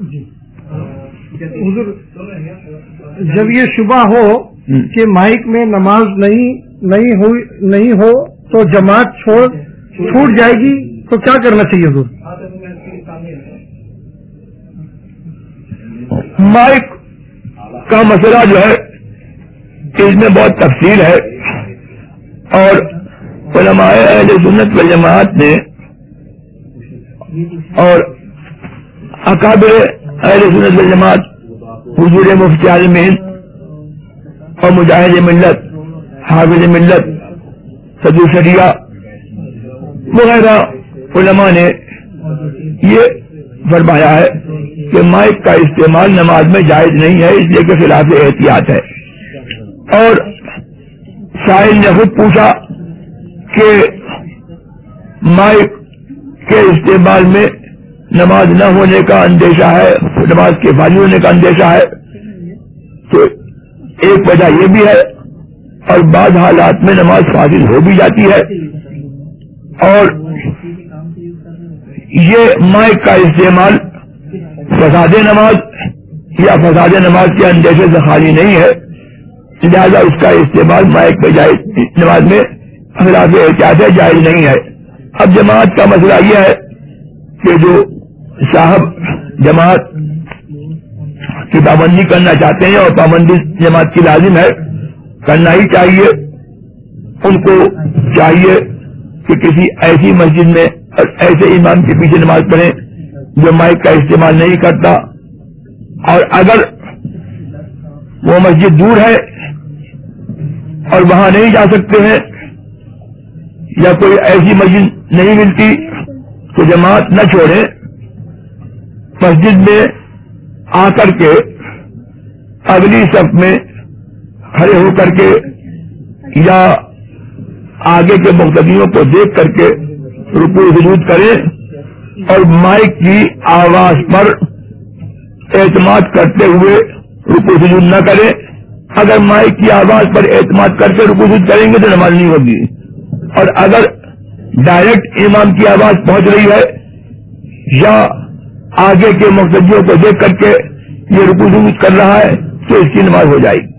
حضور جب یہ شبہ ہو کہ مائک میں نماز نہیں ہو تو جماعت چھوٹ جائے گی تو کیا کرنا چاہیے حضور؟ مائک کا مسئلہ جو ہے اس میں بہت تفصیل ہے، اور علماء اہل سنت والجماعت نے اور اکابر اہل سنت والجماعت حضور مفتی عالم ہند اور مجاہد ملت حافظ ملت صدر شریعہ وغیرہ علماء نے یہ فرمایا ہے کہ مائک کا استعمال نماز میں جائز نہیں ہے، اس لیے کہ خلاف احتیاط ہے۔ اور سائل نے خود پوچھا کہ مائک کے استعمال میں نماز نہ ہونے کا اندیشہ ہے، نماز کے فاضل ہونے کا اندیشہ ہے، تو ایک وجہ یہ بھی ہے، اور بعض حالات میں نماز فاضل ہو بھی جاتی ہے، اور یہ مائک کا استعمال فساد نماز یا فساد نماز کے اندیشے سے خالی نہیں ہے، لہذا اس کا استعمال مائک میں جائز نماز میں خلاف احتیاط ہے، جائز نہیں ہے۔ اب جماعت کا مسئلہ یہ ہے کہ جو صاحب جماعت کی پابندی کرنا چاہتے ہیں اور پابندی جماعت کی لازم ہے، کرنا ہی چاہیے، ان کو چاہیے کہ کسی ایسی مسجد میں اور ایسے امام کے پیچھے نماز پڑھیں جو مائک کا استعمال نہیں کرتا، اور اگر وہ مسجد دور ہے اور وہاں نہیں جا سکتے ہیں یا کوئی ایسی مسجد نہیں ملتی تو جماعت نہ چھوڑیں، مسجد میں آ کر کے اگلی صف میں کھڑے ہو کر کے یا آگے کے مقتدیوں کو دیکھ کر کے رکوع سجود کریں، اور مائک کی آواز پر اعتماد کرتے ہوئے رکوع سجود نہ کریں۔ اگر مائک کی آواز پر اعتماد کر کے رکوع سجود کریں گے تو نماز نہیں ہوگی، اور اگر ڈائریکٹ امام کی آواز پہنچ رہی ہے یا آگے کے مقتدیوں کو دیکھ کر کے یہ رکوع سجود کر رہا ہے تو اس کی نماز ہو جائے گی۔